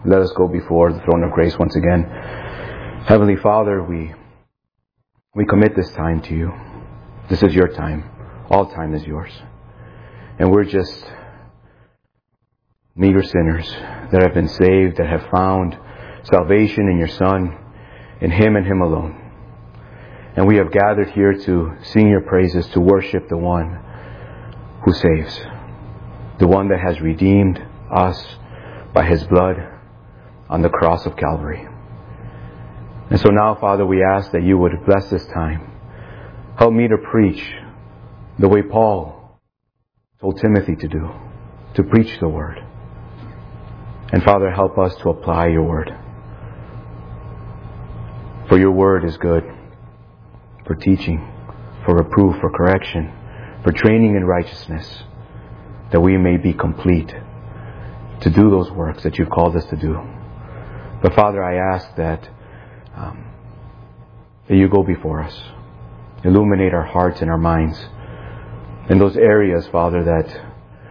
Let us go before the throne of grace once again. Heavenly Father, we commit this time to you. This is your time. All time is yours. And we're just meager sinners that have been saved, that have found salvation in your Son, in Him and Him alone. And we have gathered here to sing your praises, to worship the one who saves, the one that has redeemed us by His blood on the cross of Calvary. And so now, Father, we ask that you would bless this time. Help me to preach the way Paul told Timothy to do, to preach the word. And Father, help us to apply your word. For your word is good for teaching, for reproof, for correction, for training in righteousness, that we may be complete to do those works that you've called us to do. But Father, I ask that you go before us. Illuminate our hearts and our minds in those areas, Father, that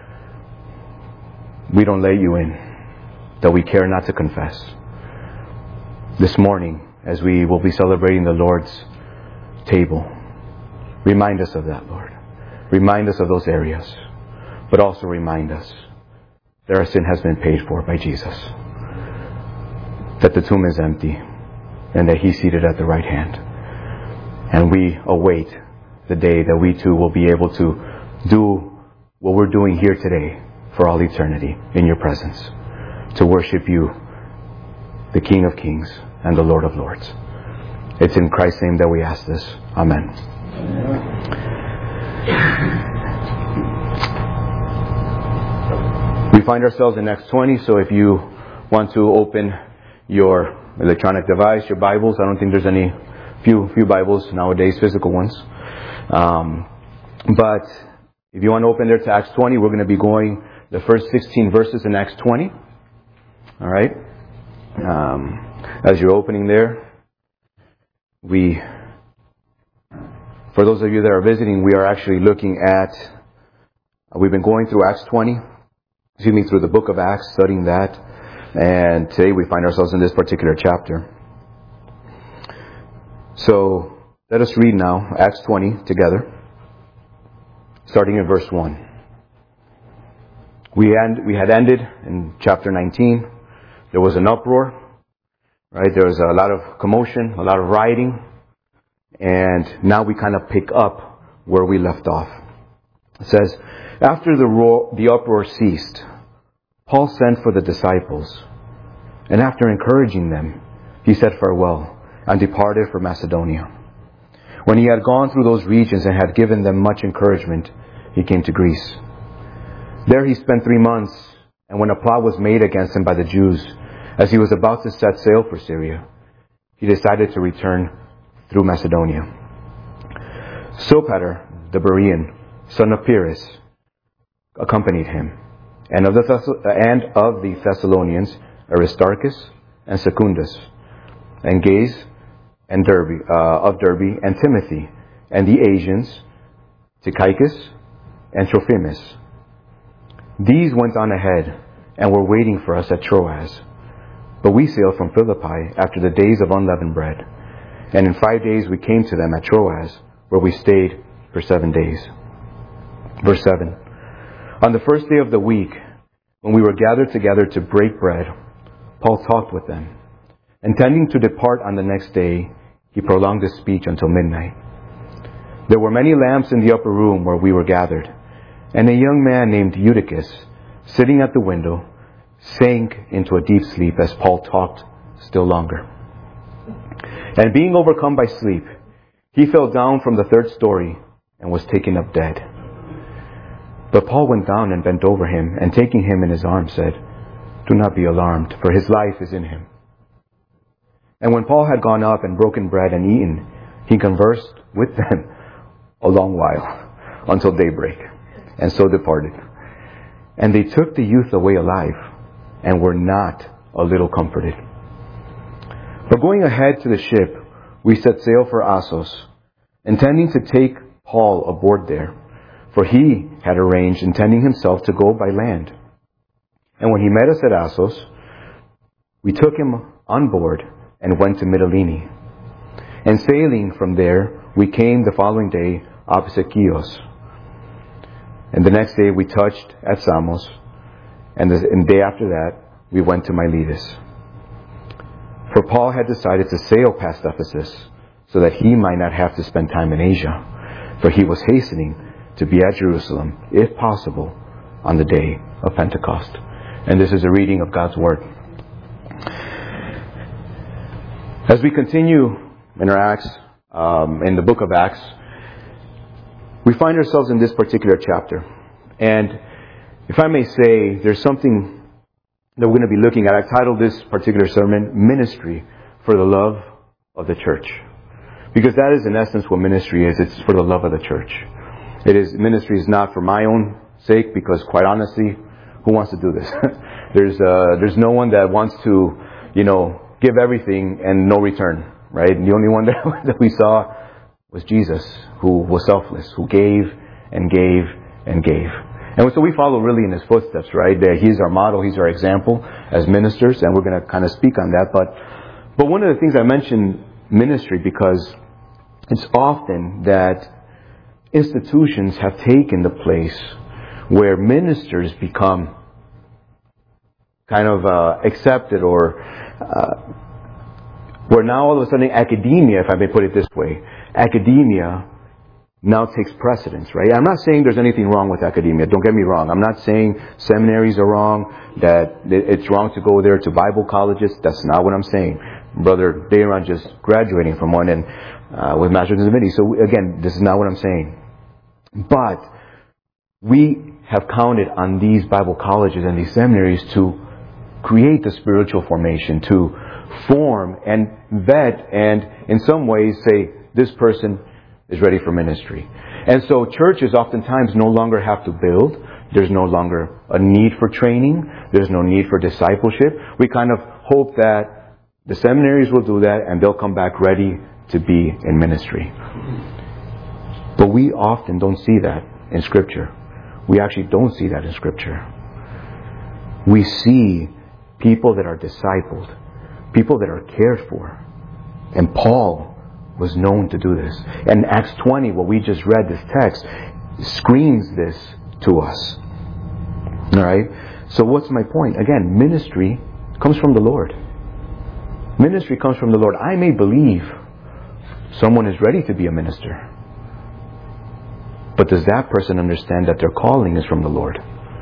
we don't let you in, that we care not to confess. This morning, as we will be celebrating the Lord's table, remind us of that, Lord. Remind us of those areas, but also remind us that our sin has been paid for by Jesus, that the tomb is empty, and that He's seated at the right hand. And we await the day that we too will be able to do what we're doing here today for all eternity in your presence, to worship you, the King of Kings and the Lord of Lords. It's in Christ's name that we ask this. Amen. We find ourselves in Acts 20, so if you want to open your electronic device, your Bibles, I don't think there's any few Bibles nowadays, physical ones. But if you want to open there to Acts 20, we're going to be going the first 16 verses in Acts 20. All right. As you're opening there, for those of you that are visiting, we are actually looking at, we've been going through Acts 20, through the book of Acts, studying that. And today we find ourselves in this particular chapter. So let us read now Acts 20 together, starting in verse 1. We had ended in chapter 19. There was an uproar, right? There was a lot of commotion, a lot of rioting, and now we kind of pick up where we left off. It says, after the uproar ceased, Paul sent for the disciples, and after encouraging them, he said farewell and departed for Macedonia. When he had gone through those regions and had given them much encouragement, he came to Greece. There he spent 3 months, and when a plot was made against him by the Jews, as he was about to set sail for Syria, he decided to return through Macedonia. Sopater, the Berean, son of Pyrrhus, accompanied him, and of the Thessalonians, Aristarchus and Secundus, and Gaius and of Derbe, and Timothy, and the Asians, Tychicus and Trophimus. These went on ahead and were waiting for us at Troas. But we sailed from Philippi after the days of unleavened bread, and in 5 days we came to them at Troas, where we stayed for 7 days. Verse 7. On the first day of the week, when we were gathered together to break bread, Paul talked with them. Intending to depart on the next day, he prolonged his speech until midnight. There were many lamps in the upper room where we were gathered, and a young man named Eutychus, sitting at the window, sank into a deep sleep as Paul talked still longer. And being overcome by sleep, he fell down from the 3rd story and was taken up dead. But Paul went down and bent over him, and taking him in his arms said, "Do not be alarmed, for his life is in him." And when Paul had gone up and broken bread and eaten, he conversed with them a long while, until daybreak, and so departed. And they took the youth away alive, and were not a little comforted. But going ahead to the ship, we set sail for Assos, intending to take Paul aboard there, for he had arranged, intending himself to go by land. And when he met us at Assos, we took him on board and went to Mytilene. And sailing from there, we came the following day opposite Chios. And the next day we touched at Samos, and the day after that we went to Miletus. For Paul had decided to sail past Ephesus so that he might not have to spend time in Asia, for he was hastening to be at Jerusalem, if possible, on the day of Pentecost. And this is a reading of God's Word. As we continue in our Acts, in the book of Acts, we find ourselves in this particular chapter. And if I may say, there's something that we're going to be looking at. I titled this particular sermon, Ministry for the Love of the Church. Because that is in essence what ministry is. It's for the love of the church. Ministry is not for my own sake, because quite honestly, who wants to do this? There's no one that wants to, give everything and no return, right? And the only one that we saw was Jesus, who was selfless, who gave and gave and gave. And so we follow really in his footsteps, right? He's our model, he's our example as ministers, and we're going to kind of speak on that. But one of the things I mentioned ministry because it's often that institutions have taken the place where ministers become kind of accepted, or where now all of a sudden academia, if I may put it this way, academia now takes precedence, right? I'm not saying there's anything wrong with academia. Don't get me wrong. I'm not saying seminaries are wrong, that it's wrong to go there to Bible colleges. That's not what I'm saying. Brother Dayron just graduating from one and with Master's in Divinity. So again, this is not what I'm saying. But we have counted on these Bible colleges and these seminaries to create the spiritual formation, to form and vet and in some ways say, this person is ready for ministry. And so churches oftentimes no longer have to build. There's no longer a need for training. There's no need for discipleship. We kind of hope that the seminaries will do that and they'll come back ready to be in ministry. But we often don't see that in Scripture. We actually don't see that in Scripture. We see people that are discipled, people that are cared for. And Paul was known to do this. And Acts 20, what we just read, this text, screams this to us. Alright? So what's my point? Again, ministry comes from the Lord. Ministry comes from the Lord. I may believe someone is ready to be a minister. But does that person understand that their calling is from the Lord?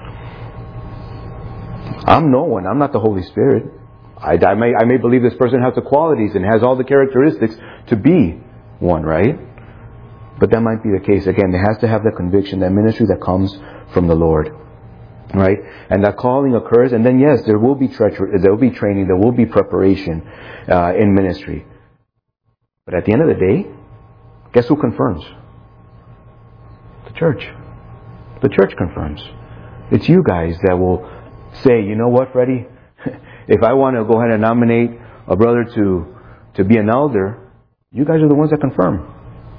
I'm no one. I'm not the Holy Spirit. I may believe this person has the qualities and has all the characteristics to be one, right? But that might be the case. Again, it has to have the conviction, that ministry that comes from the Lord, right? And that calling occurs, and then yes, there will be there will be training, there will be preparation in ministry. But at the end of the day, guess who confirms? The church. The church confirms. It's you guys that will say, you know what, Freddie? If I want to go ahead and nominate a brother to be an elder, you guys are the ones that confirm.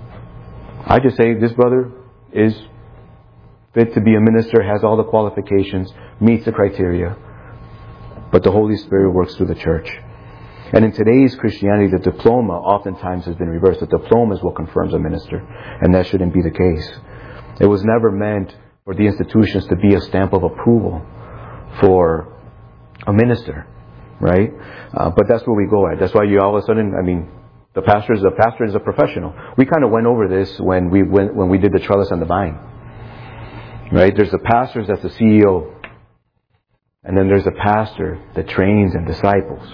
I just say this brother is fit to be a minister, has all the qualifications, meets the criteria. But the Holy Spirit works through the church. And in today's Christianity, the diploma oftentimes has been reversed. The diploma is what confirms a minister. And that shouldn't be the case. It was never meant for the institutions to be a stamp of approval for a minister, right? But that's where we go at. That's why you all of a sudden, the pastor is a professional. We kind of went over this when we did the Trellis and the Vine, right? There's the pastors that's the CEO, and then there's a pastor that trains and disciples.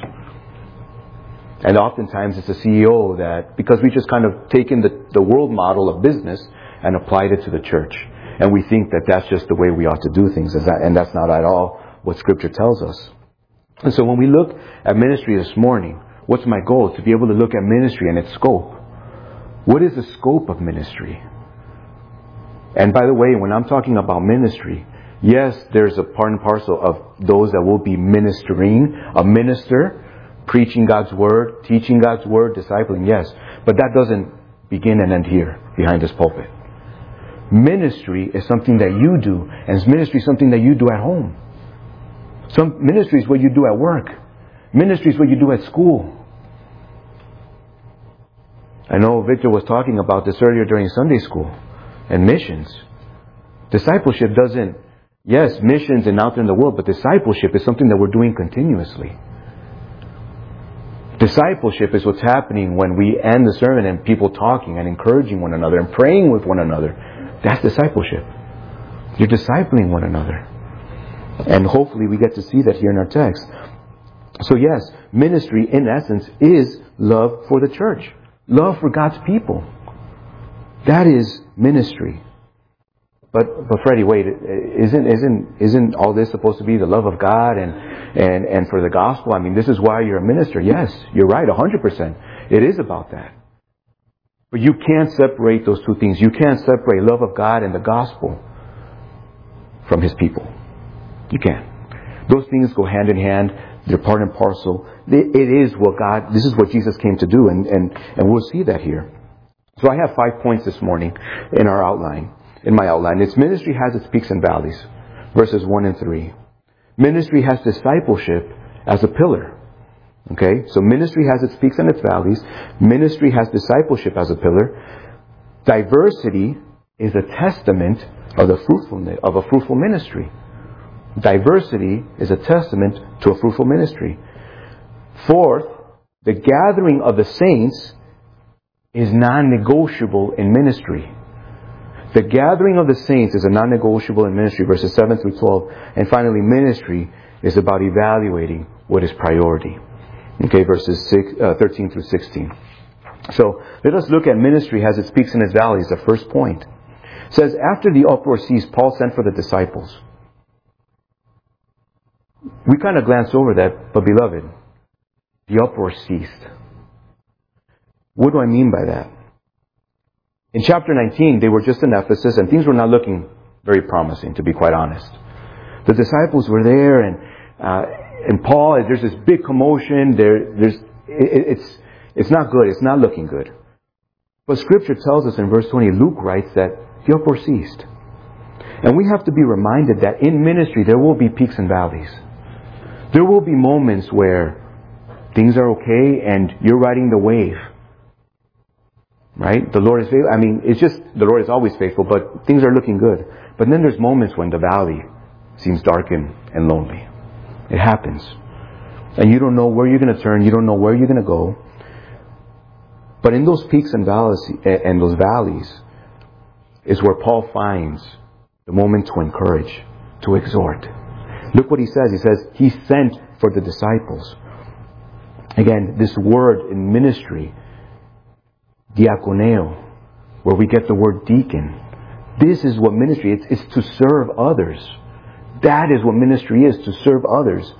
And oftentimes it's the CEO that, because we just kind of taken the world model of business and applied it to the church, and we think that that's just the way we ought to do things, and that's not at all what Scripture tells us. And so when we look at ministry this morning, what's my goal? To be able to look at ministry and its scope. What is the scope of ministry? And by the way, when I'm talking about ministry, yes, there's a part and parcel of those that will be ministering, a minister, preaching God's Word, teaching God's Word, discipling, yes. But that doesn't begin and end here, behind this pulpit. Ministry is something that you do, and ministry is something that you do at home. Some ministry is what you do at work. Ministry is what you do at school. I know Victor was talking about this earlier during Sunday school and missions. Discipleship doesn't, yes, missions and out there in the world, but discipleship is something that we're doing continuously. Discipleship is what's happening when we end the sermon and people talking and encouraging one another and praying with one another. That's discipleship. You're discipling one another. And hopefully we get to see that here in our text. So yes, ministry in essence is love for the church. Love for God's people. That is ministry. But Freddie, wait, isn't all this supposed to be the love of God and for the gospel? I mean, this is why you're a minister. Yes, you're right, 100%. It is about that. But you can't separate those two things. You can't separate love of God and the gospel from His people. You can't. Those things go hand in hand. They're part and parcel. It is what God, this is what Jesus came to do, and we'll see that here. So I have 5 points this morning in our outline. In my outline, its ministry has its peaks and valleys, verses 1 and 3. Ministry has discipleship as a pillar. Okay, so ministry has its peaks and its valleys. Ministry has discipleship as a pillar. Diversity is a testament of the fruitfulness of a fruitful ministry. Diversity is a testament to a fruitful ministry. Fourth, the gathering of the saints is non-negotiable in ministry. The gathering of the saints is a non-negotiable in ministry, verses 7 through 12. And finally, ministry is about evaluating what is priority. Okay, verses 13 through 16. So, let us look at ministry has its peaks and its valleys, the first point. It says, after the uproar ceased, Paul sent for the disciples. We kind of glanced over that, but beloved, the uproar ceased. What do I mean by that? In chapter 19, they were just in Ephesus, and things were not looking very promising, to be quite honest. The disciples were there, and Paul, there's this big commotion. It's not good. It's not looking good. But Scripture tells us in verse 20, Luke writes that the uproar ceased. And we have to be reminded that in ministry there will be peaks and valleys. There will be moments where things are okay and you're riding the wave. Right? The Lord is faithful. I mean, it's just, the Lord is always faithful, but things are looking good. But then there's moments when the valley seems dark and lonely. It happens. And you don't know where you're going to turn. You don't know where you're going to go. But in those peaks and valleys, and those valleys, is where Paul finds the moment to encourage, to exhort. Look what he says. He says, he sent for the disciples. Again, this word in ministry, diakoneo, where we get the word deacon. This is what ministry is. It's to serve others. That is what ministry is, to serve others.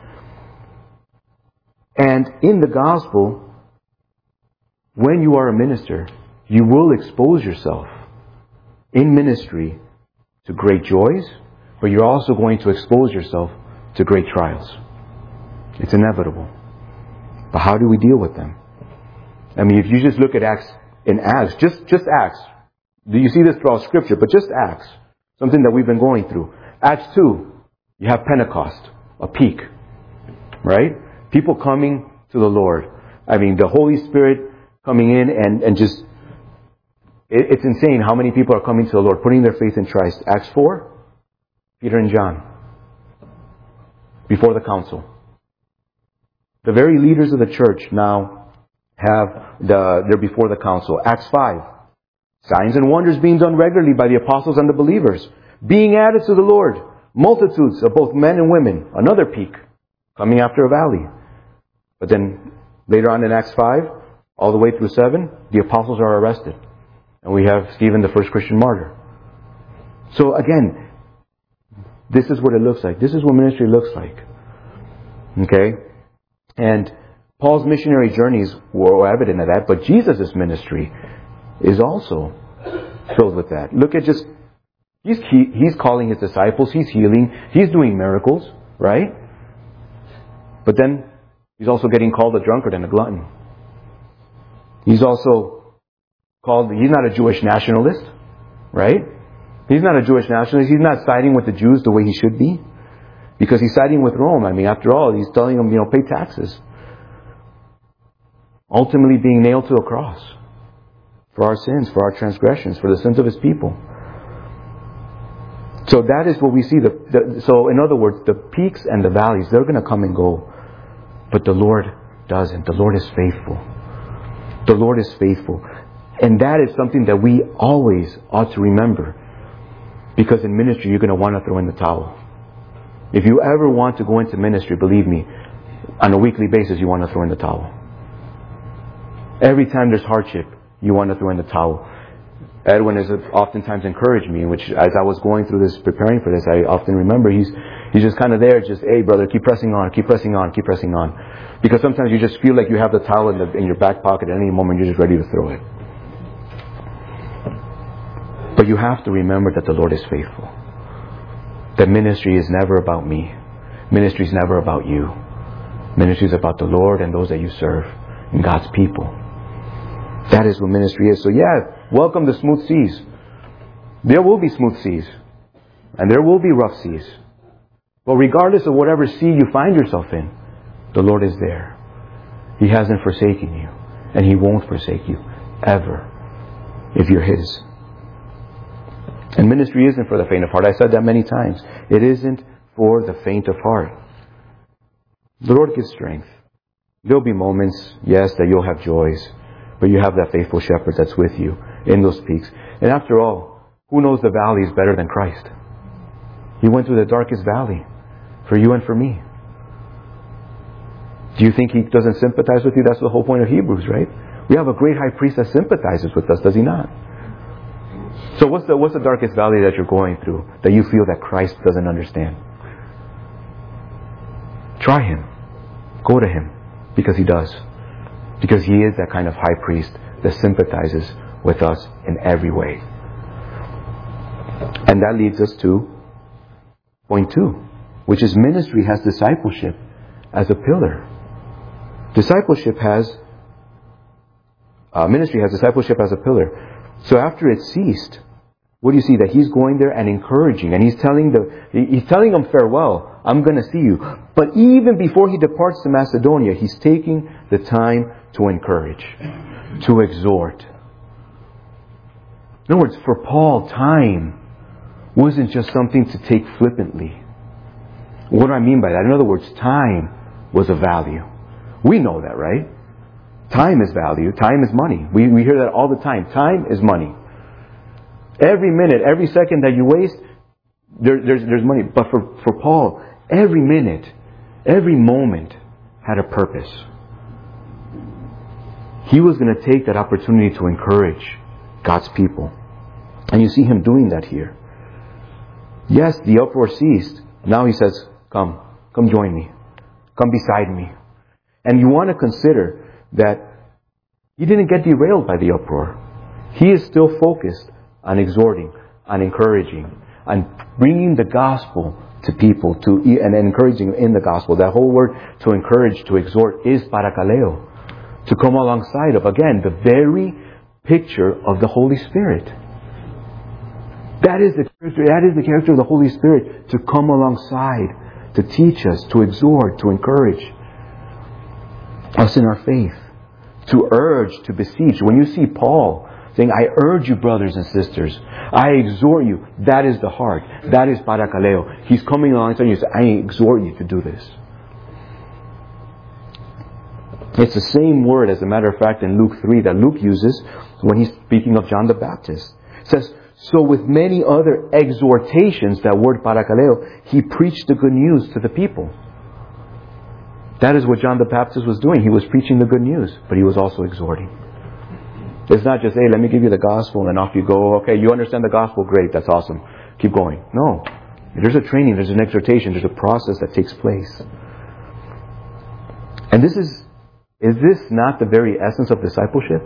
And in the gospel, when you are a minister, you will expose yourself in ministry to great joys, but you're also going to expose yourself to great trials. It's inevitable. But how do we deal with them? I mean, if you just look at Acts, just Acts. Do you see this throughout Scripture? But just Acts. Something that we've been going through. Acts 2, you have Pentecost, a peak. Right? People coming to the Lord. I mean, the Holy Spirit coming in and just... It's insane how many people are coming to the Lord, putting their faith in Christ. Acts 4, Peter and John. Before the council. The very leaders of the church now they're before the council. Acts 5. Signs and wonders being done regularly by the apostles and the believers. Being added to the Lord. Multitudes of both men and women. Another peak. Coming after a valley. But then later on in Acts 5, all the way through 7, the apostles are arrested. And we have Stephen, the first Christian martyr. So again, this is what it looks like. This is what ministry looks like. Okay? And Paul's missionary journeys were evident of that, but Jesus' ministry is also filled with that. Look at just, he's calling his disciples, he's healing, he's doing miracles, right? But then he's also getting called a drunkard and a glutton. He's also called, he's not a Jewish nationalist, right? He's not a Jewish nationalist. He's not siding with the Jews the way he should be. Because he's siding with Rome. I mean, after all, he's telling them, pay taxes. ultimately being nailed to a cross for our sins, for our transgressions, for the sins of His people. So that is what we see. So in other words, the peaks and the valleys, they're going to come and go. But the Lord doesn't. The Lord is faithful. The Lord is faithful. And that is something that we always ought to remember. Because in ministry, you're going to want to throw in the towel. If you ever want to go into ministry, believe me, on a weekly basis, you want to throw in the towel. Every time there's hardship, you want to throw in the towel. Edwin has oftentimes encouraged me, which as I was going through this, preparing for this, I often remember he's just kind of there, just, hey brother, keep pressing on, keep pressing on, keep pressing on. Because sometimes you just feel like you have the towel in your back pocket at any moment, you're just ready to throw it. But you have to remember that the Lord is faithful. That ministry is never about me. Ministry is never about you. Ministry is about the Lord and those that you serve and God's people. That is what ministry is. So welcome the smooth seas. There will be smooth seas. And there will be rough seas. But regardless of whatever sea you find yourself in, the Lord is there. He hasn't forsaken you. And He won't forsake you. Ever. If you're His. And ministry isn't for the faint of heart. I said that many times. It isn't for the faint of heart. The Lord gives strength. There'll be moments, yes, that you'll have joys. But you have that faithful shepherd that's with you in those peaks. And after all, who knows the valleys better than Christ? He went through the darkest valley for you and for me. Do you think He doesn't sympathize with you? That's the whole point of Hebrews, right? We have a great high priest that sympathizes with us, does He not? So what's the darkest valley that you're going through that you feel that Christ doesn't understand? Try Him. Go to Him. Because He does. Because He is that kind of high priest that sympathizes with us in every way. And that leads us to point 2, which is ministry has discipleship as a pillar. Ministry has discipleship as a pillar. So after it ceased, what do you see? That He's going there and encouraging, and He's telling them farewell. I'm going to see you. But even before He departs to Macedonia, He's taking the time to encourage, to exhort. In other words, for Paul, time wasn't just something to take flippantly. What do I mean by that? In other words, time was a value. We know that, right? Time is value. Time is money. We hear that all the time. Time is money. Every minute, every second that you waste, there's money. But for Paul, every minute, every moment had a purpose. He was going to take that opportunity to encourage God's people. And you see him doing that here. Yes, the uproar ceased. Now he says, come join me. Come beside me. And you want to consider that he didn't get derailed by the uproar. He is still focused on exhorting, on encouraging, on bringing the gospel to people, and encouraging in the gospel. That whole word to encourage, to exhort, is parakaleo. To come alongside of, again, the very picture of the Holy Spirit. That is the character of the Holy Spirit, to come alongside, to teach us, to exhort, to encourage us in our faith, to urge, to beseech. When you see Paul saying, I urge you, brothers and sisters, I exhort you, that is the heart. That is parakaleo. He's coming alongside you and saying, I exhort you to do this. It's the same word, as a matter of fact, in Luke 3 that Luke uses when he's speaking of John the Baptist. It says, so with many other exhortations, that word parakaleo, he preached the good news to the people. That is what John the Baptist was doing. He was preaching the good news, but he was also exhorting. It's not just, hey, let me give you the gospel and off you go. Okay, you understand the gospel? Great, that's awesome. Keep going. No. There's a training, there's an exhortation, there's a process that takes place. And is this not the very essence of discipleship?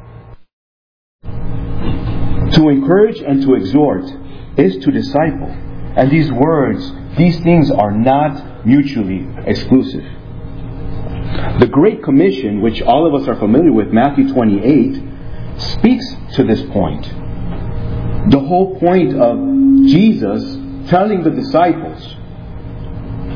To encourage and to exhort is to disciple. And these words, these things are not mutually exclusive. The Great Commission, which all of us are familiar with, Matthew 28, speaks to this point. The whole point of Jesus telling the disciples,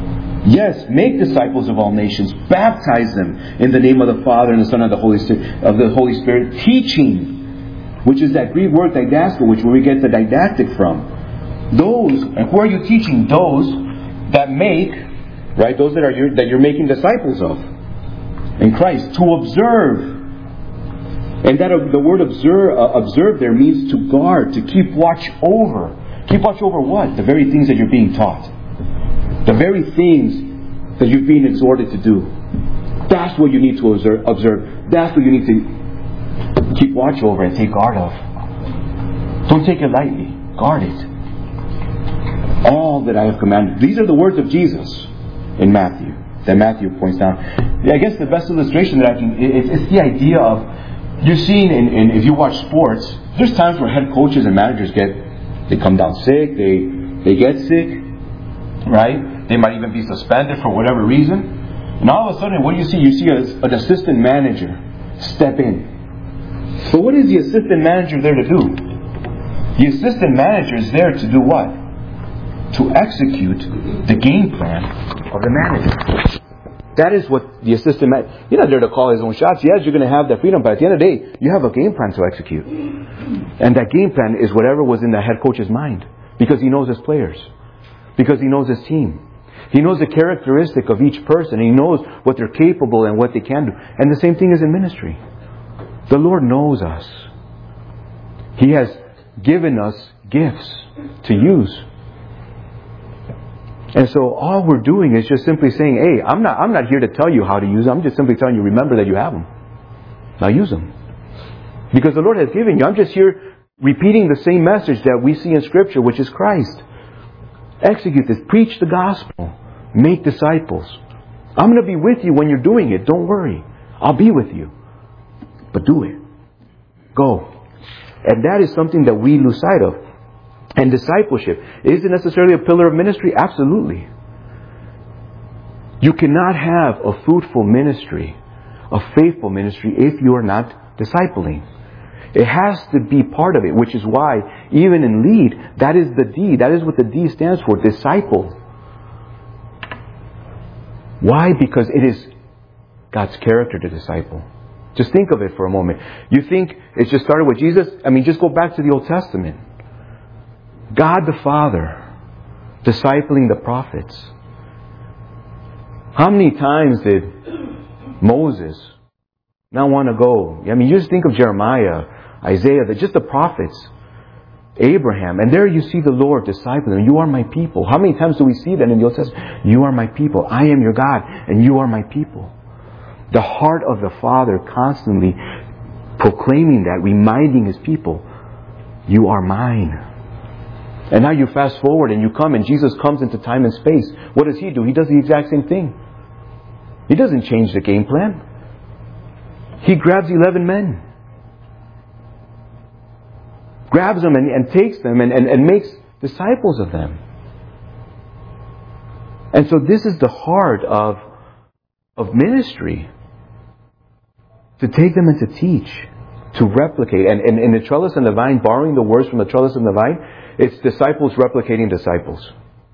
Yes, make disciples of all nations. Baptize them in the name of the Father and the Son and the Holy Spirit. Teaching, which is that Greek word didasko, which where we get the didactic from. Those, and who are you teaching? Those that make, right? Those that you're making disciples of in Christ, to observe. And that the word observe there means to guard, to keep watch over. Keep watch over what? The very things that you're being taught. The very things that you're being exhorted to do. That's what you need to observe. That's what you need to keep watch over and take guard of. Don't take it lightly. Guard it. All that I have commanded. These are the words of Jesus in Matthew. That Matthew points down. I guess the best illustration that I can... It's the idea of... You've seen if you watch sports, there's times where head coaches and managers they come down sick, they get sick, right? They might even be suspended for whatever reason. And all of a sudden, what do you see? You see an assistant manager step in. So what is the assistant manager there to do? The assistant manager is there to do what? To execute the game plan of the manager. That is what the assistant manager... You're not there to call his own shots. Yes, you're going to have that freedom, but at the end of the day, you have a game plan to execute. And that game plan is whatever was in the head coach's mind. Because he knows his players. Because he knows his team. He knows the characteristic of each person. He knows what they're capable and what they can do. And the same thing is in ministry. The Lord knows us. He has given us gifts to use. And so all we're doing is just simply saying, hey, I'm not here to tell you how to use them. I'm just simply telling you, remember that you have them. Now use them. Because the Lord has given you. I'm just here repeating the same message that we see in Scripture, which is Christ. Execute this. Preach the gospel. Make disciples. I'm going to be with you when you're doing it. Don't worry. I'll be with you. But do it. Go. And that is something that we lose sight of. And discipleship, is it necessarily a pillar of ministry? Absolutely. You cannot have a fruitful ministry, a faithful ministry, if you are not discipling. It has to be part of it, which is why even in lead, that is the D. That is what the D stands for, disciple. Why? Because it is God's character to disciple. Just think of it for a moment. You think it just started with Jesus? Just go back to the Old Testament. God the Father discipling the prophets. How many times did Moses not want to go? You just think of Jeremiah, Isaiah, just the prophets, Abraham, and there you see the Lord discipling them. You are my people. How many times do we see that in the Old Testament? You are my people. I am your God, and you are my people. The heart of the Father constantly proclaiming that, reminding His people, you are mine. And now you fast forward and you come and Jesus comes into time and space. What does He do? He does the exact same thing. He doesn't change the game plan. He grabs 11 men. Grabs them and takes them and makes disciples of them. And so this is the heart of ministry. To take them and to teach. To replicate. And in the trellis and the vine, borrowing the words from the trellis and the vine, it's disciples replicating disciples.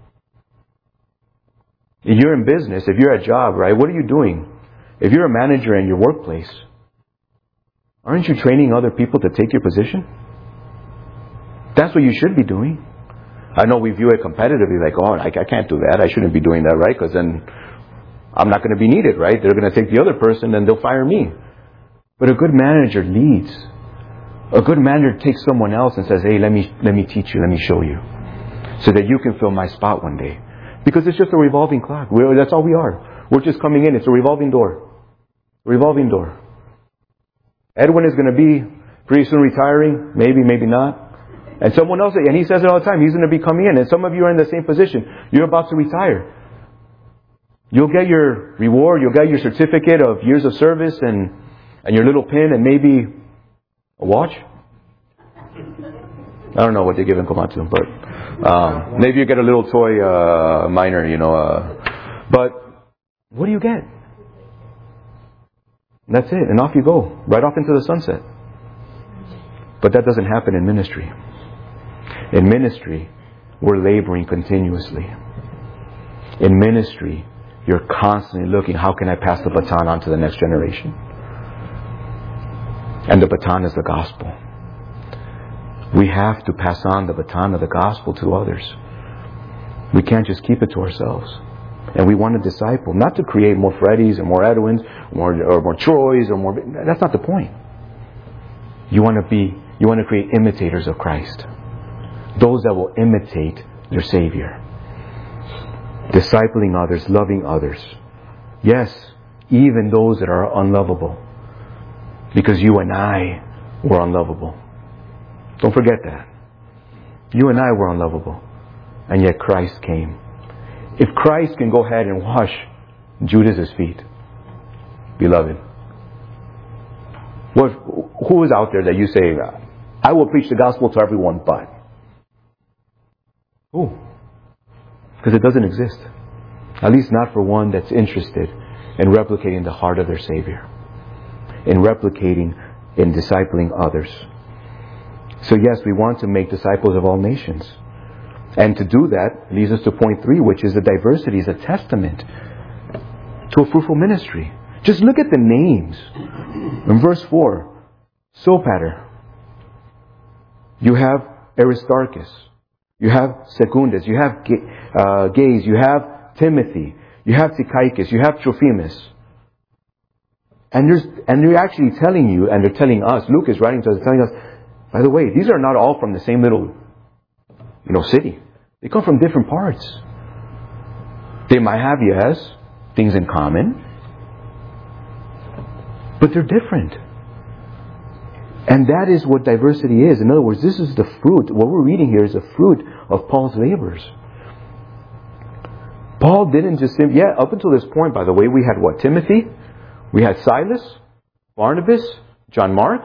If you're in business, if you're at a job, right, what are you doing? If you're a manager in your workplace, aren't you training other people to take your position? That's what you should be doing. I know we view it competitively, like, oh, I can't do that. I shouldn't be doing that, right? Because then I'm not going to be needed, right? They're going to take the other person and they'll fire me. But a good manager leads. A good manager takes someone else and says, hey, let me teach you, let me show you. So that you can fill my spot one day. Because it's just a revolving clock. That's all we are. We're just coming in. It's a revolving door. Revolving door. Edwin is going to be pretty soon retiring. Maybe, maybe not. And someone else, and he says it all the time, he's going to be coming in. And some of you are in the same position. You're about to retire. You'll get your reward. You'll get your certificate of years of service and your little pin and maybe a watch? I don't know what they give in Komatsu, but maybe you get a little toy miner, but what do you get? That's it, and off you go, right off into the sunset. But that doesn't happen in ministry. In ministry, we're laboring continuously. In ministry, you're constantly looking, how can I pass the baton on to the next generation? And the baton is the gospel. We have to pass on the baton of the gospel to others. We can't just keep it to ourselves. And we want to disciple, not to create more Freddys and more Edwins, or more Troys, or more. That's not the point. You want to create imitators of Christ. Those that will imitate their Savior. Discipling others, loving others. Yes, even those that are unlovable. Because you and I were unlovable. Don't forget that. You and I were unlovable. And yet Christ came. If Christ can go ahead and wash Judas' feet, beloved, who is out there that you say, I will preach the gospel to everyone, but? Who? Because it doesn't exist. At least not for one that's interested in replicating the heart of their Savior. In replicating, in discipling others. So yes, we want to make disciples of all nations. And to do that leads us to point 3, which is the diversity is a testament to a fruitful ministry. Just look at the names. In verse 4, Sopater. You have Aristarchus. You have Secundus. You have Gaius. You have Timothy. You have Tychicus. You have Trophimus. And they're actually telling you, and they're telling us, Luke is writing to us, telling us, by the way, these are not all from the same little, city. They come from different parts. They might have, yes, things in common, but they're different. And that is what diversity is. In other words, this is the fruit. What we're reading here is the fruit of Paul's labors. Paul didn't just say, up until this point, by the way, we had what? Timothy? We had Silas, Barnabas, John Mark.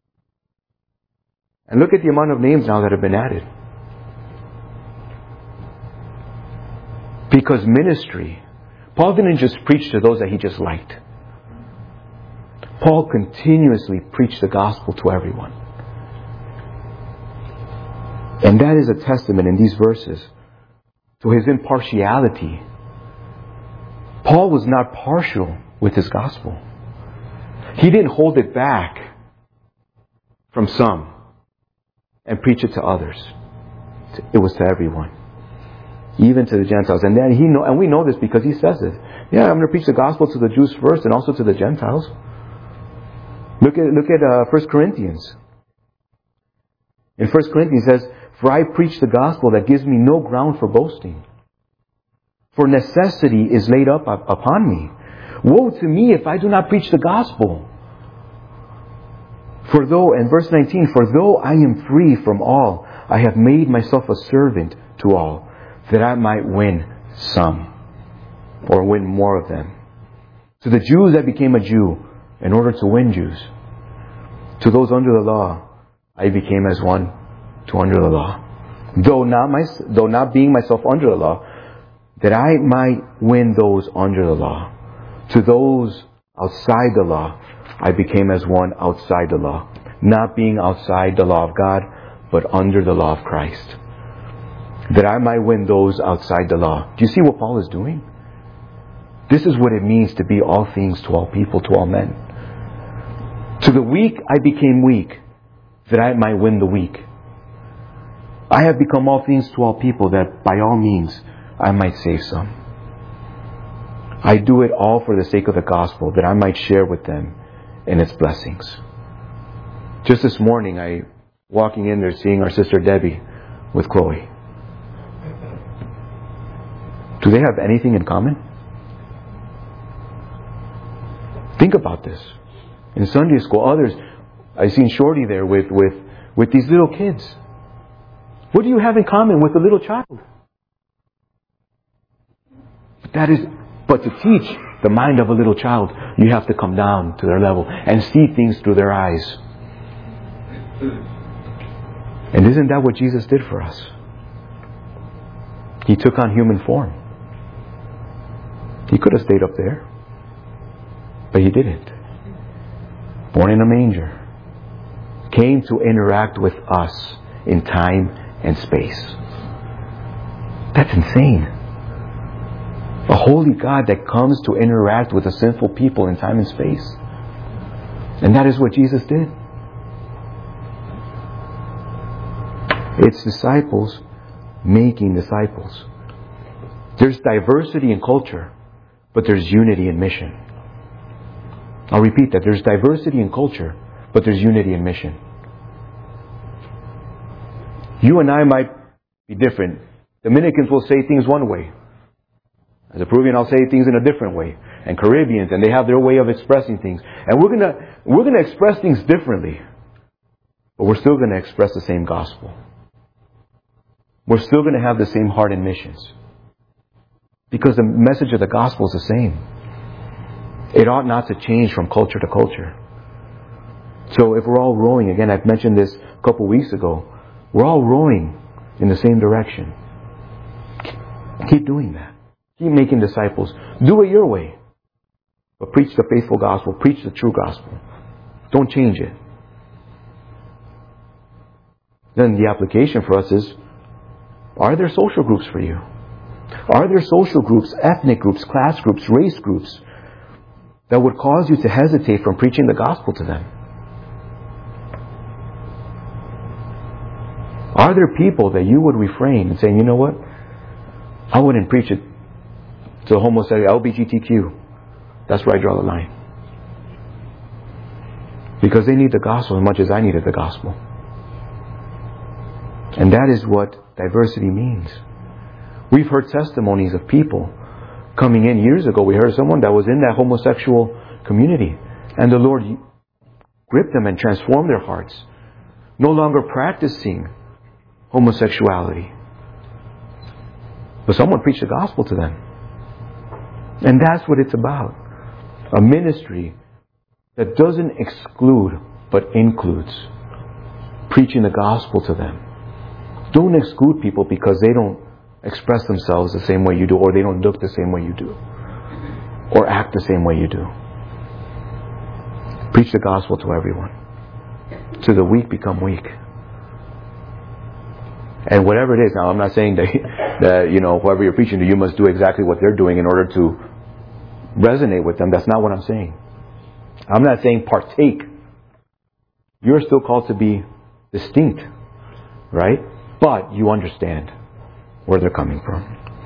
And look at the amount of names now that have been added. Because ministry, Paul didn't just preach to those that he just liked. Paul continuously preached the gospel to everyone. And that is a testament in these verses to his impartiality. Paul was not partial with his gospel. He didn't hold it back from some and preach it to others. It was to everyone. Even to the Gentiles. And then and we know this because he says it. Yeah, I'm going to preach the gospel to the Jews first and also to the Gentiles. Look at 1 Corinthians. In 1 Corinthians it says, for I preach the gospel that gives me no ground for boasting. For necessity is laid up upon me. Woe to me if I do not preach the gospel. In verse 19, for though I am free from all, I have made myself a servant to all, that I might win some, or win more of them. To the Jews I became a Jew, in order to win Jews. To those under the law, I became as one to under the law. Though not being myself under the law, that I might win those under the law. To those outside the law, I became as one outside the law. Not being outside the law of God, but under the law of Christ. That I might win those outside the law. Do you see what Paul is doing? This is what it means to be all things to all people, to all men. To the weak I became weak, that I might win the weak. I have become all things to all people, that by all means I might save some. I do it all for the sake of the gospel, that I might share with them in its blessings. Just this morning, walking in there, seeing our sister Debbie with Chloe. Do they have anything in common? Think about this. In Sunday school, I've seen Shorty there with these little kids. What do you have in common with a little child? But to teach the mind of a little child, you have to come down to their level and see things through their eyes. And isn't that what Jesus did for us? He took on human form. He could have stayed up there, but He didn't. Born in a manger. Came to interact with us in time and space. That's insane. A holy God that comes to interact with a sinful people in time and space. And that is what Jesus did. It's disciples making disciples. There's diversity in culture, but there's unity in mission. I'll repeat that. There's diversity in culture, but there's unity in mission. You and I might be different. Dominicans will say things one way. As a Peruvian, I'll say things in a different way. And Caribbeans, and they have their way of expressing things. And we're gonna express things differently. But we're still gonna express the same gospel. We're still gonna have the same heart and missions. Because the message of the gospel is the same. It ought not to change from culture to culture. So if we're all rowing, again, I've mentioned this a couple weeks ago, we're all rowing in the same direction. Keep doing that. Keep making disciples. Do it your way. But preach the faithful gospel. Preach the true gospel. Don't change it. Then the application for us is, are there social groups for you? Are there social groups, ethnic groups, class groups, race groups that would cause you to hesitate from preaching the gospel to them? Are there people that you would refrain and say, you know what? I wouldn't preach it to homosexual, LGBTQ. That's where I draw the line. Because they need the gospel as much as I needed the gospel. And that is what diversity means. We've heard testimonies of people coming in years ago. We heard someone that was in that homosexual community. And the Lord gripped them and transformed their hearts. No longer practicing homosexuality. But someone preached the gospel to them. And that's what it's about. A ministry that doesn't exclude but includes. Preaching the gospel to them. Don't exclude people because they don't express themselves the same way you do, or they don't look the same way you do, or act the same way you do. Preach the gospel to everyone. To the weak become weak. And whatever it is, now I'm not saying that whoever you're preaching to, you must do exactly what they're doing in order to resonate with them. That's not what I'm saying. I'm not saying partake. You're still called to be distinct, right? But you understand where they're coming from.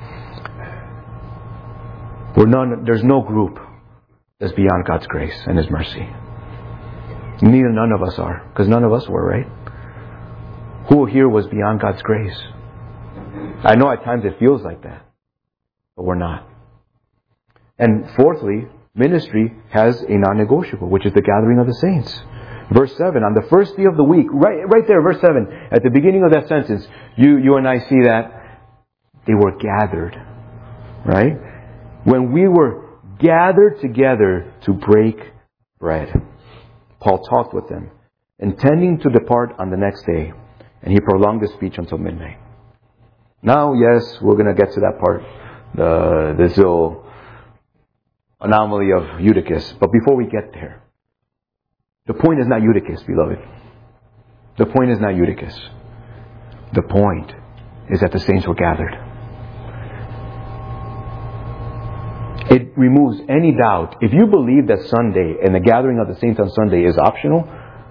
There's no group that's beyond God's grace and His mercy. None of us are, because none of us were, right? Who here was beyond God's grace? I know at times it feels like that, but we're not. And fourthly, ministry has a non-negotiable, which is the gathering of the saints. Verse 7, on the first day of the week, right there, verse 7, at the beginning of that sentence, you and I see that they were gathered, right? When we were gathered together to break bread, Paul talked with them, intending to depart on the next day, and he prolonged the speech until midnight. Now, yes, we're going to get to that part, this little anomaly of Eutychus. But before we get there, the point is not Eutychus, beloved. The point is not Eutychus. The point is that the saints were gathered. It removes any doubt. If you believe that Sunday and the gathering of the saints on Sunday is optional,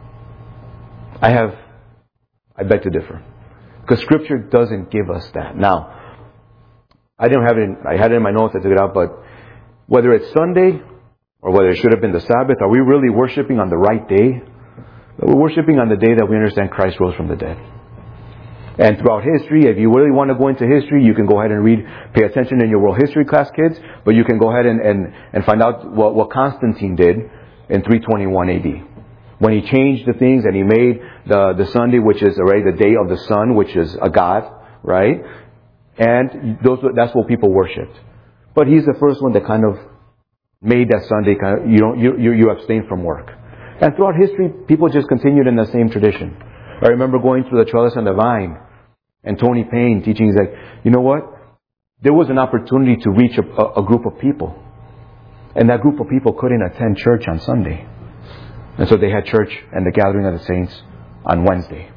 I beg to differ. Because Scripture doesn't give us that. Now, I had it in my notes, I took it out, but whether it's Sunday or whether it should have been the Sabbath, are we really worshiping on the right day? We're worshiping on the day that we understand Christ rose from the dead. And throughout history, if you really want to go into history, you can go ahead and pay attention in your world history class, kids, but you can go ahead and find out what Constantine did in 321 AD. When he changed the things and he made the Sunday, which is already the day of the sun, which is a god, right? And that's what people worshipped. But he's the first one that kind of made that Sunday you abstain from work. And throughout history, people just continued in the same tradition. I remember going through the Trellis and the Vine, and Tony Payne teaching. He's like, you know what? There was an opportunity to reach a group of people, and that group of people couldn't attend church on Sunday, and so they had church and the gathering of the saints on Wednesday.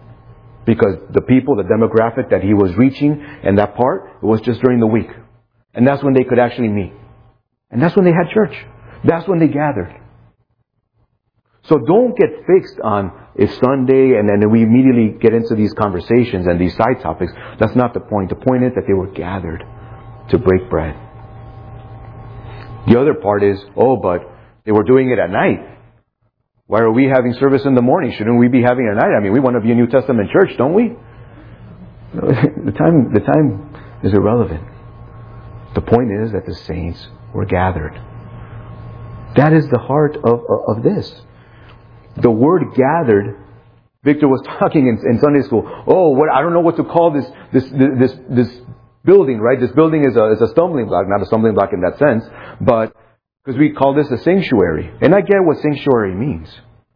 Because the people, the demographic that he was reaching in that part, it was just during the week. And that's when they could actually meet. And that's when they had church. That's when they gathered. So don't get fixed on it's Sunday and then we immediately get into these conversations and these side topics. That's not the point. The point is that they were gathered to break bread. The other part is, but they were doing it at night. Why are we having service in the morning? Shouldn't we be having it at night? I mean, we want to be a New Testament church, don't we? The time is irrelevant. The point is that the saints were gathered. That is the heart of this. The word gathered, Victor was talking in Sunday school. I don't know what to call this building, right? This building is a stumbling block, not a stumbling block in that sense, but because we call this a sanctuary. And I get what sanctuary means.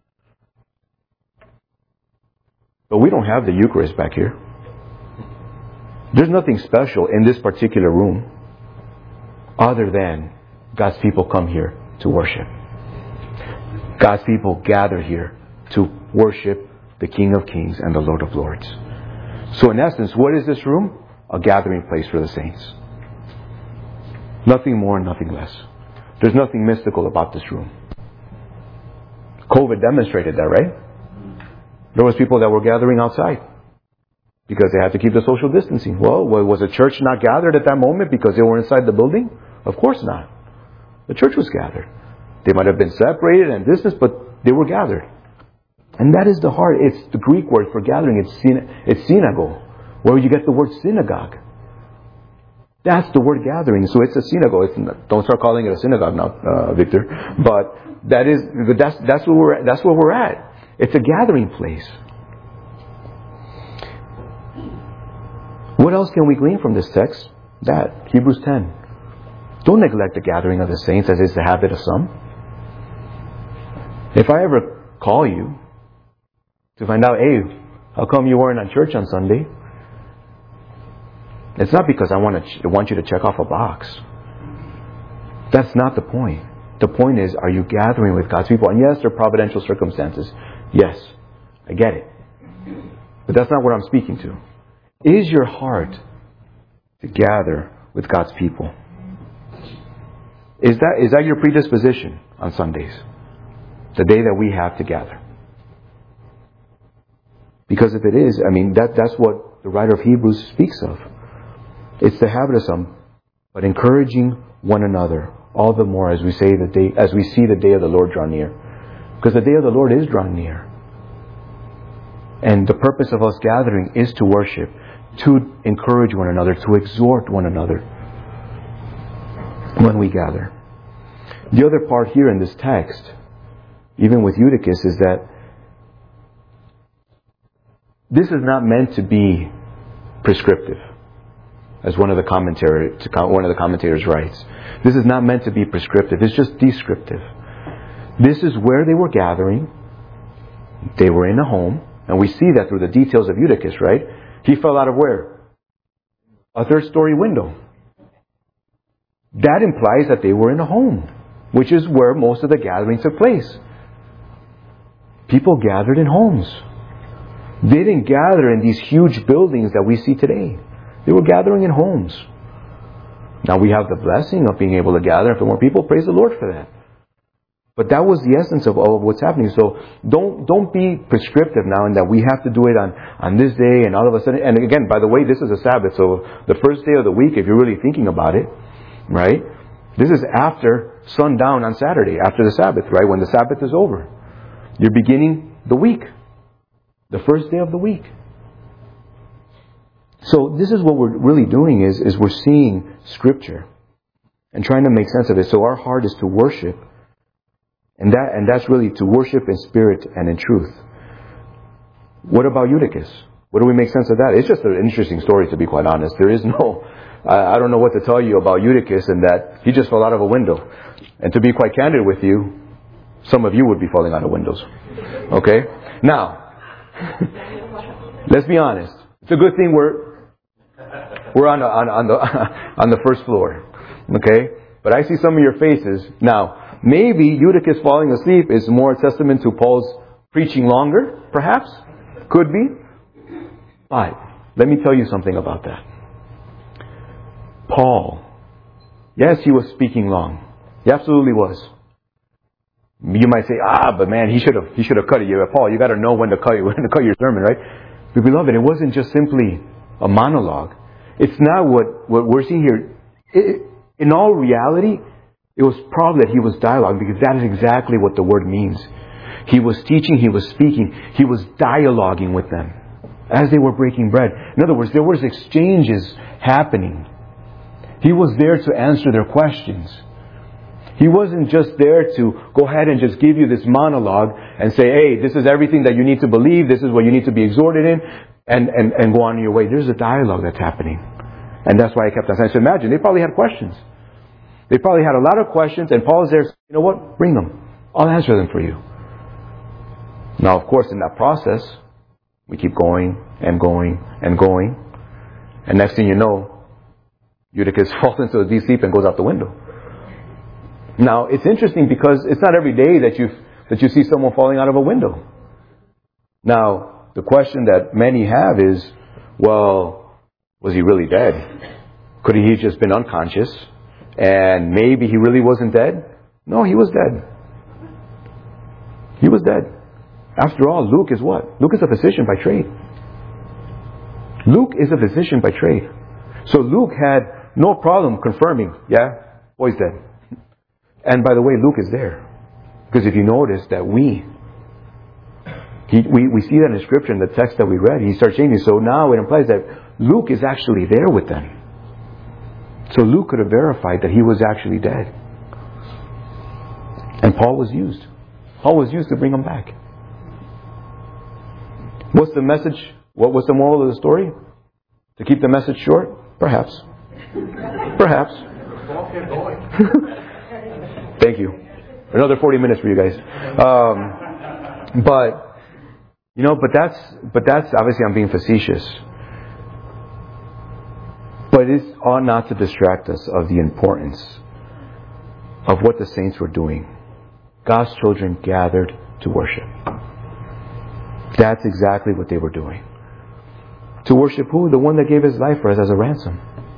But we don't have the Eucharist back here. There's nothing special in this particular room other than God's people come here to worship. God's people gather here to worship the King of Kings and the Lord of Lords. So in essence, what is this room? A gathering place for the saints. Nothing more, nothing less. There's nothing mystical about this room. COVID demonstrated that, right? There was people that were gathering outside because they had to keep the social distancing. Well, was the church not gathered at that moment because they were inside the building? Of course not. The church was gathered. They might have been separated and distanced, but they were gathered. And that is the heart. It's the Greek word for gathering. It's synagogue, where you get the word synagogue. That's the word gathering. So it's a synagogue. Don't start calling it a synagogue now, Victor. But that's where we're at. It's a gathering place. What else can we glean from this text? That Hebrews 10. Don't neglect the gathering of the saints as is the habit of some. If I ever call you to find out, hey, how come you weren't at church on Sunday? It's not because I want you to check off a box. That's not the point. The point is, are you gathering with God's people? And yes, there are providential circumstances. Yes, I get it. But that's not what I'm speaking to. Is your heart to gather with God's people? Is that your predisposition on Sundays? The day that we have to gather. Because if it is, that's what the writer of Hebrews speaks of. It's the habit of some, but encouraging one another all the more as we see the day of the Lord draw near. Because the day of the Lord is drawing near. And the purpose of us gathering is to worship, to encourage one another, to exhort one another when we gather. The other part here in this text, even with Eutychus, is that this is not meant to be prescriptive, as one of the commentators writes. This is not meant to be prescriptive. It's just descriptive. This is where they were gathering. They were in a home, and we see that through the details of Eutychus, right? He fell out of where? A third-story window. That implies that they were in a home, which is where most of the gathering took place. People gathered in homes. They didn't gather in these huge buildings that we see today. They were gathering in homes. Now we have the blessing of being able to gather for more people. Praise the Lord for that. But that was the essence of all of what's happening. So don't be prescriptive now in that we have to do it on this day and all of a sudden. And again, by the way, this is a Sabbath. So the first day of the week, if you're really thinking about it, right? This is after sundown on Saturday, after the Sabbath, right? When the Sabbath is over. You're beginning the week. The first day of the week. So this is what we're really doing is we're seeing Scripture and trying to make sense of it. So our heart is to worship. And that's really to worship in spirit and in truth. What about Eutychus? What do we make sense of that? It's just an interesting story, to be quite honest. There is no... I don't know what to tell you about Eutychus and that he just fell out of a window. And to be quite candid with you, some of you would be falling out of windows. Okay? Now, let's be honest. It's a good thing we're on the first floor. Okay? But I see some of your faces. Now, maybe Eutychus falling asleep is more a testament to Paul's preaching longer, perhaps. Could be. But let me tell you something about that. Paul Yes, he was speaking long. He absolutely was. You might say, but man, he should have cut it. Paul, you got to know when to cut your sermon, right? But beloved, it wasn't just simply a monologue. It's not what we're seeing here. In all reality, it was probably that he was dialoguing, because that is exactly what the word means. He was teaching, he was speaking, he was dialoguing with them as they were breaking bread. In other words, there was exchanges happening. He was there to answer their questions. He wasn't just there to go ahead and just give you this monologue and say, hey, this is everything that you need to believe, this is what you need to be exhorted in, and go on your way. There's a dialogue that's happening. And that's why I kept on saying. So imagine, they probably had questions. They probably had a lot of questions, and Paul is there, you know what? Bring them. I'll answer them for you. Now, of course, in that process, we keep going and going and going. And next thing you know, Eutychus falls into a deep sleep and goes out the window. Now, it's interesting because it's not every day that you see someone falling out of a window. Now, the question that many have is, well, was he really dead? Could he have just been unconscious? And maybe he really wasn't dead? No, he was dead. He was dead. After all, Luke is what? Luke is a physician by trade. Luke is a physician by trade. So Luke had no problem confirming, yeah, boy's dead. And by the way, Luke is there. Because if you notice that we see that in the scripture, in the text that we read, he starts changing. So now it implies that Luke is actually there with them. So Luke could have verified that he was actually dead. And Paul was used. Paul was used to bring him back. What's the message? What was the moral of the story? To keep the message short? Perhaps. Perhaps. Thank you. Another 40 minutes for you guys. But that's obviously, I'm being facetious. But it ought not to distract us of the importance of what the saints were doing. God's children gathered to worship. That's exactly what they were doing. To worship who? The one that gave his life for us as a ransom.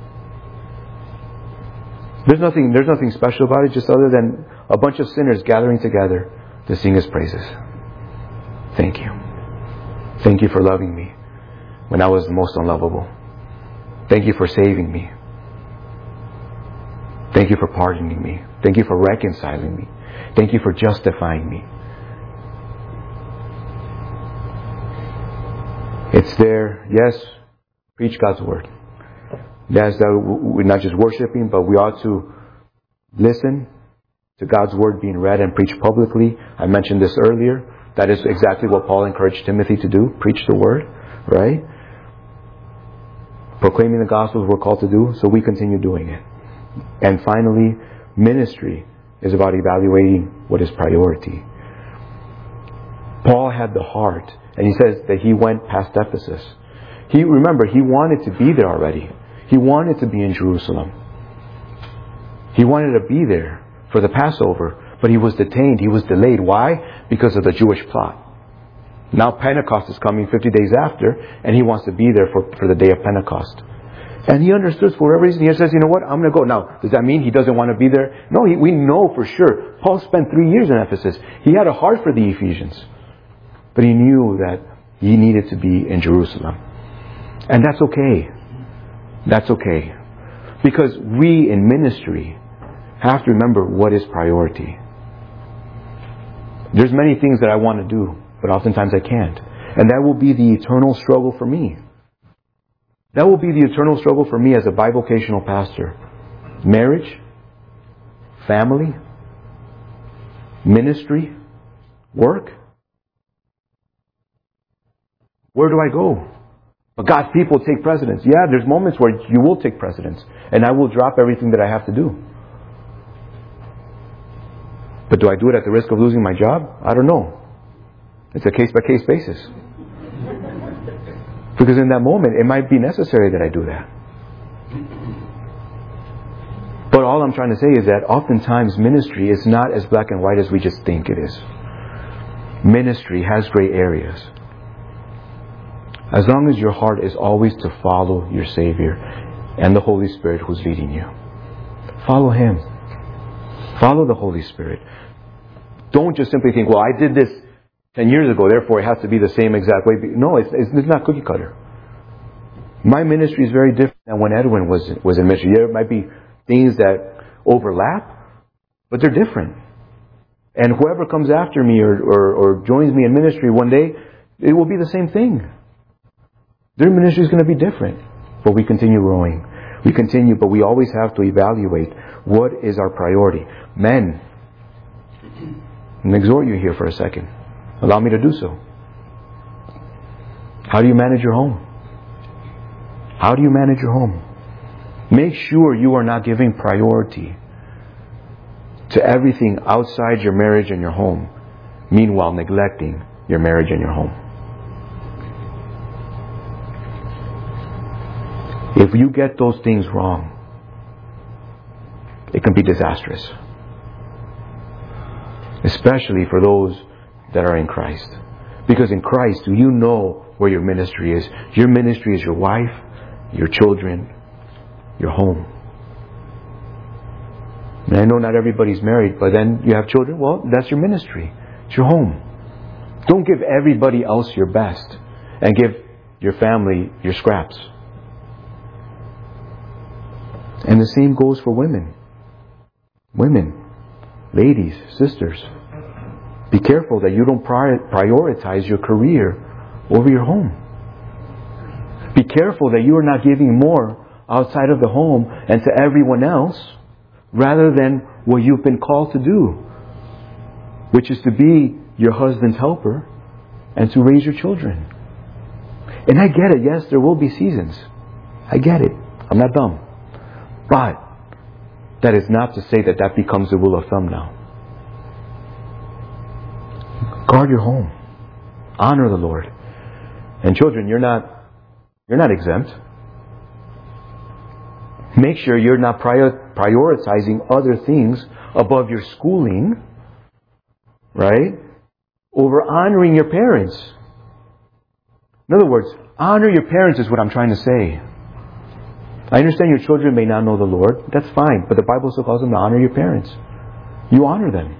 There's nothing special about it, just other than a bunch of sinners gathering together to sing his praises. Thank you. Thank you for loving me when I was the most unlovable. Thank you for saving me. Thank you for pardoning me. Thank you for reconciling me. Thank you for justifying me. It's there. Yes, preach God's word. Yes, that we're not just worshiping, but we ought to listen to God's word being read and preached publicly. I mentioned this earlier. That is exactly what Paul encouraged Timothy to do. Preach the word, right? Proclaiming the gospel we're called to do, so we continue doing it. And finally, ministry is about evaluating what is priority. Paul had the heart, and he says that he went past Ephesus. He wanted to be there already. He wanted to be in Jerusalem. He wanted to be there for the Passover, but he was detained. He was delayed. Why? Because of the Jewish plot. Now Pentecost is coming 50 days after, and he wants to be there for the day of Pentecost. And he understood for whatever reason. He says, you know what, I'm going to go. Now, does that mean he doesn't want to be there? No, we know for sure. Paul spent 3 years in Ephesus. He had a heart for the Ephesians. But he knew that he needed to be in Jerusalem. And that's okay. That's okay. Because we in ministry have to remember what is priority. There's many things that I want to do, but oftentimes I can't. And that will be the eternal struggle for me. That will be the eternal struggle for me as a bivocational pastor. Marriage, family, ministry, work. Where do I go? But God's people take precedence. Yeah, there's moments where you will take precedence. And I will drop everything that I have to do. But do I do it at the risk of losing my job? I don't know. It's a case-by-case basis. Because in that moment, it might be necessary that I do that. But all I'm trying to say is that oftentimes ministry is not as black and white as we just think it is. Ministry has gray areas. As long as your heart is always to follow your Savior and the Holy Spirit who's leading you. Follow Him. Follow the Holy Spirit. Don't just simply think, well, I did this 10 years ago, therefore it has to be the same exact way. No, it's not cookie cutter. My ministry is very different than when Edwin was in ministry. There might be things that overlap, but they're different. And whoever comes after me or joins me in ministry one day, it will be the same thing. Their ministry is going to be different. But we continue growing. We continue, but we always have to evaluate what is our priority. Men, I'm going to exhort you here for a second. Allow me to do so. How do you manage your home? How do you manage your home? Make sure you are not giving priority to everything outside your marriage and your home, meanwhile neglecting your marriage and your home. If you get those things wrong, it can be disastrous. Especially for those that are in Christ. Because in Christ, do you know where your ministry is? Your ministry is your wife, your children, your home. And I know not everybody's married, but then you have children. Well, that's your ministry. It's your home. Don't give everybody else your best and give your family your scraps. And the same goes for women. Women, ladies, sisters. Be careful that you don't prioritize your career over your home. Be careful that you are not giving more outside of the home and to everyone else rather than what you've been called to do, which is to be your husband's helper and to raise your children. And I get it. Yes, there will be seasons. I get it. I'm not dumb. But that is not to say that that becomes the rule of thumb now. Guard your home. Honor the Lord. And children, you're not exempt. Make sure you're not prioritizing other things above your schooling, right? Over honoring your parents. In other words, honor your parents is what I'm trying to say. I understand your children may not know the Lord. That's fine. But the Bible still calls them to honor your parents. You honor them.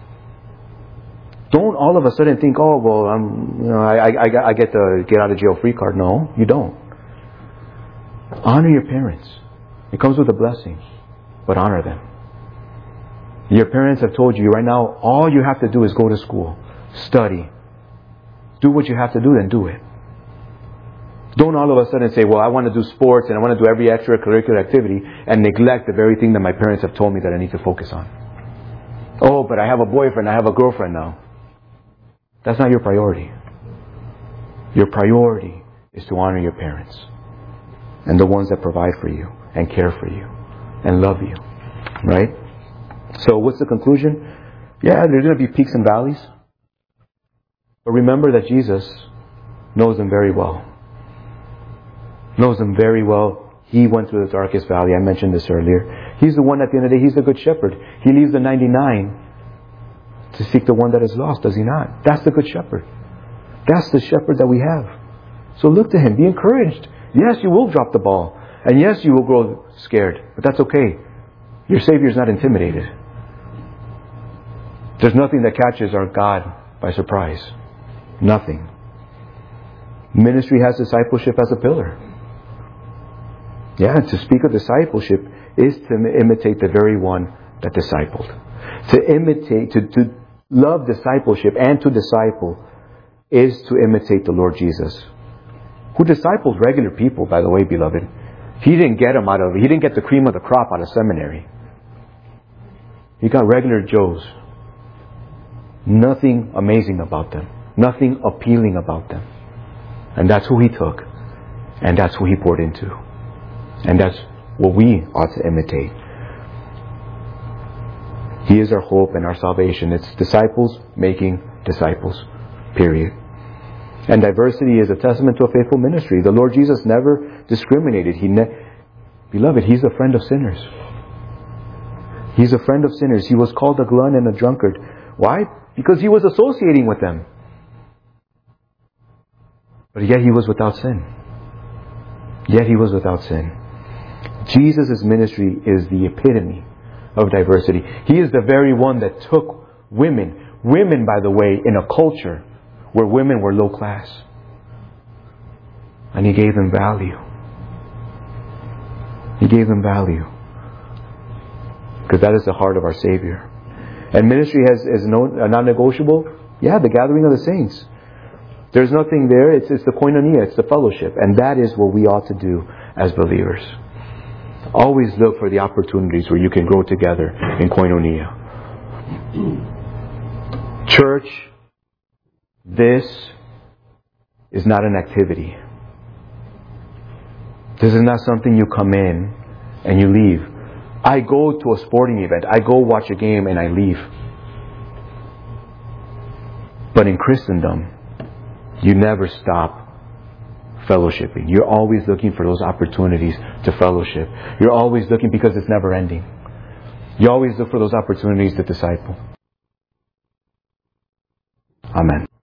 Don't all of a sudden think, oh, well, I get the get out of jail free card. No, you don't. Honor your parents. It comes with a blessing. But honor them. Your parents have told you right now, all you have to do is go to school. Study. Do what you have to do, then do it. Don't all of a sudden say, well, I want to do sports and I want to do every extracurricular activity and neglect the very thing that my parents have told me that I need to focus on. Oh, but I have a boyfriend, I have a girlfriend now. That's not your priority. Your priority is to honor your parents and the ones that provide for you and care for you and love you. Right? So what's the conclusion? Yeah, there's going to be peaks and valleys. But remember that Jesus knows them very well. Knows them very well. He went through the darkest valley. I mentioned this earlier. He's the one at the end of the day. He's the good shepherd. He leaves the 99 to seek the one that is lost, does he not? That's the good shepherd. That's the shepherd that we have. So look to him. Be encouraged. Yes, you will drop the ball. And yes, you will grow scared. But that's okay. Your Savior is not intimidated. There's nothing that catches our God by surprise. Nothing. Ministry has discipleship as a pillar. Yeah, to speak of discipleship is to imitate the very one that discipled. To imitate, to love discipleship and to disciple is to imitate the Lord Jesus, who discipled regular people, by the way, beloved. He didn't get the cream of the crop out of seminary. He got regular Joes. Nothing amazing about them. Nothing appealing about them. And that's who he took. And that's who he poured into. And that's what we ought to imitate. He is our hope and our salvation. It's disciples making disciples. Period. And diversity is a testament to a faithful ministry. The Lord Jesus never discriminated. Beloved, He's a friend of sinners. He's a friend of sinners. He was called a glutton and a drunkard. Why? Because He was associating with them. But yet He was without sin. Yet He was without sin. Jesus' ministry is the epitome of diversity. He is the very one that took women. Women, by the way, in a culture where women were low class. And He gave them value. He gave them value. Because that is the heart of our Savior. And ministry is non-negotiable. Yeah, the gathering of the saints. There's nothing there. It's the koinonia. It's the fellowship. And that is what we ought to do as believers. Always look for the opportunities where you can grow together in koinonia. Church, this is not an activity. This is not something you come in and you leave. I go to a sporting event. I go watch a game and I leave. But in Christendom, you never stop fellowshipping. You're always looking for those opportunities to fellowship. You're always looking because it's never ending. You always look for those opportunities to disciple. Amen.